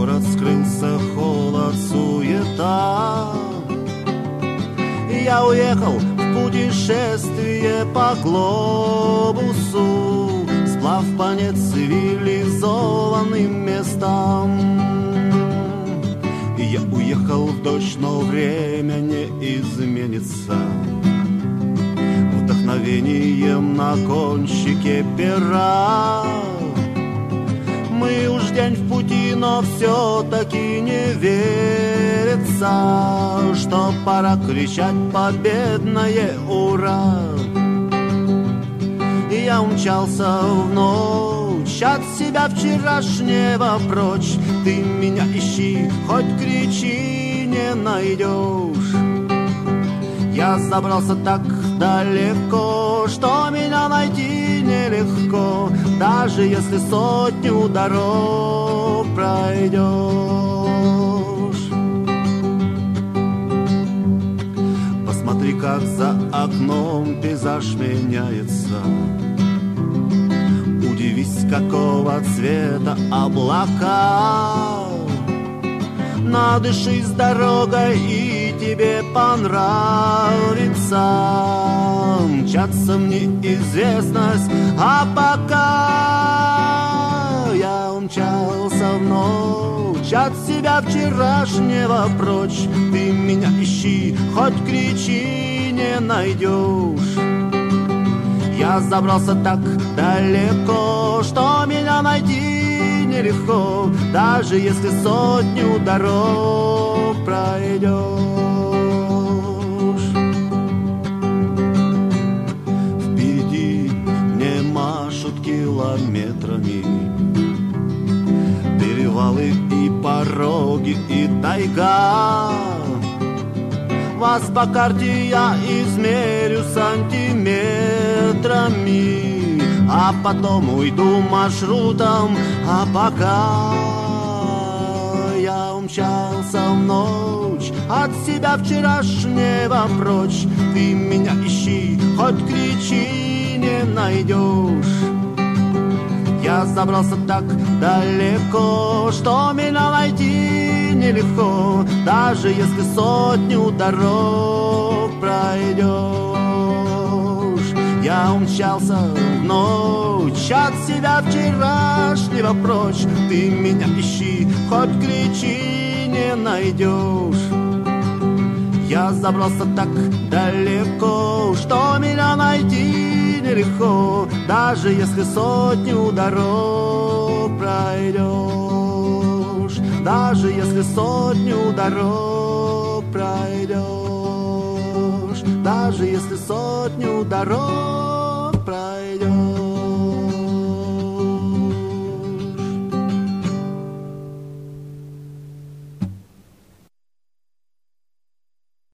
город скрылся, холод, суета. Я уехал в путешествие по глобусу, сплав по нецивилизованным местам. Я уехал в дождь, но время не изменится. Вдохновением на кончике пера. Мы уж день в пути, но все-таки не верится, что пора кричать победное «Ура!». И я умчался в ночь от себя вчерашнего прочь. Ты меня ищи, хоть кричи, не найдешь. Я забрался так далеко, что меня найти нелегко, даже если 100 дорог пройдешь. Посмотри, как за окном пейзаж меняется. Удивись, какого цвета облака. Надышись дорогой, и тебе понравится мчаться в неизвестность. А пока я умчался в ночь от себя вчерашнего прочь, ты меня ищи, хоть кричи, не найдешь. Я забрался так далеко, что меня найти нелегко, даже если 100 дорог пройдешь. Впереди мне машут километрами перевалы и пороги и тайга. Вас по карте я измерю сантиметрами, а потом уйду маршрутом. А пока я умчался в ночь от себя вчерашнего прочь, ты меня ищи, хоть кричи, не найдешь. Я забрался так далеко, что меня найти нелегко, даже если 100 дорог пройдешь. Я умчался в ночь от себя вчерашнего прочь, ты меня ищи, хоть кричи, не найдешь. Я забрался так далеко, что меня найти нелегко, даже если 100 дорог пройдешь. Даже если 100 дорог пройдешь. Даже если 100 дорог пройдешь.